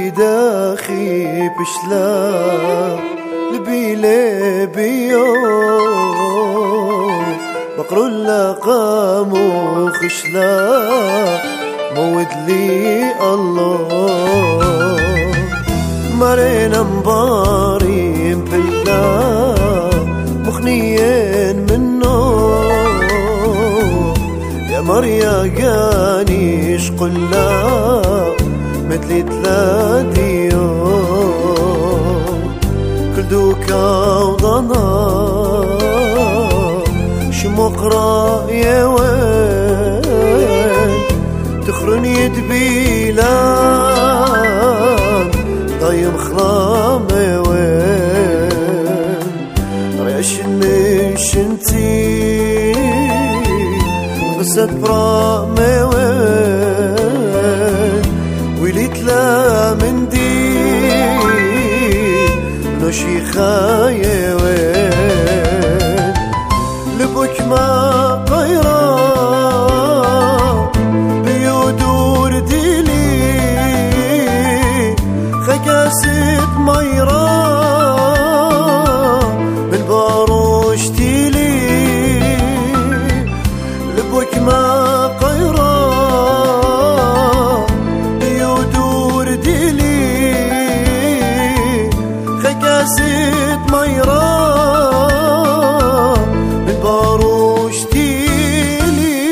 داخي بشلا لبيلي بيو بقر اللقام وخشلا مود لي الله مرينا مباري بلا مخنيين منه يا مريا قاني شقلا مثلي تلاديو كل دوكا وضنا شمقرا يا وين تخرن يدبيلان ضايم خرام يا وين ريش نشنتي غسد برام يا وين ويليت لا من دي نشيخا يا وين لبك ما غيره بيودور ديلي خكاسد ميرا بالباروش تيلي لبك ما غيره بيودور ديلي خكاسد ميرا بالباروش تيلي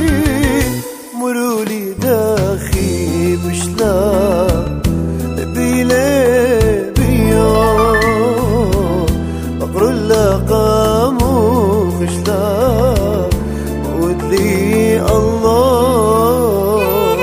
مرولي داخي بشلا بيلي بيو بقر اللقام وخشلا مود لي الله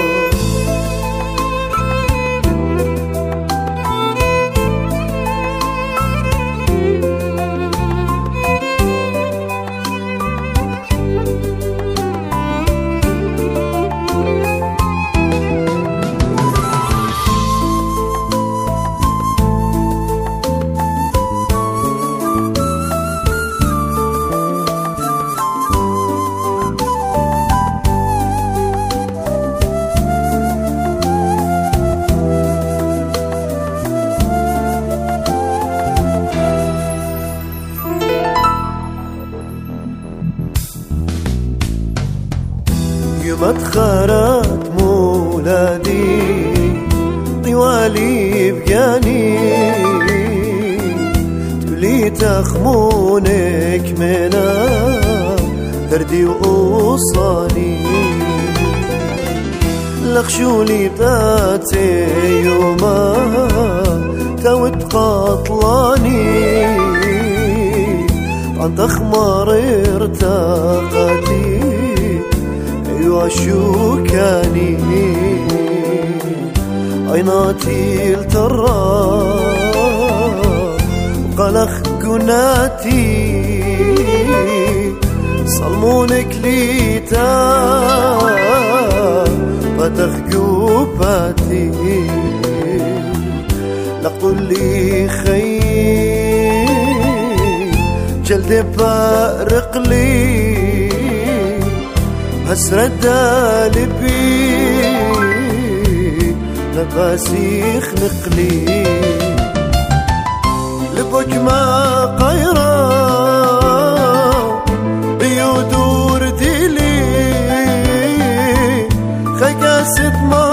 مدخرات مولادي طوالي بجاني تولي تخمونك منا دردي وقصاني لخشولي باتي يوما توت قطلاني عن تخمر ارتقتي وشوكاني عيناتي الترى وقلخ قناتي صلمونك ليتا فتخ قوباتي لقل لي خي جلد بارق لي هسرد لبي لباسي خلقلي لبك ما قيرا بيودور ديلي خكاسد ما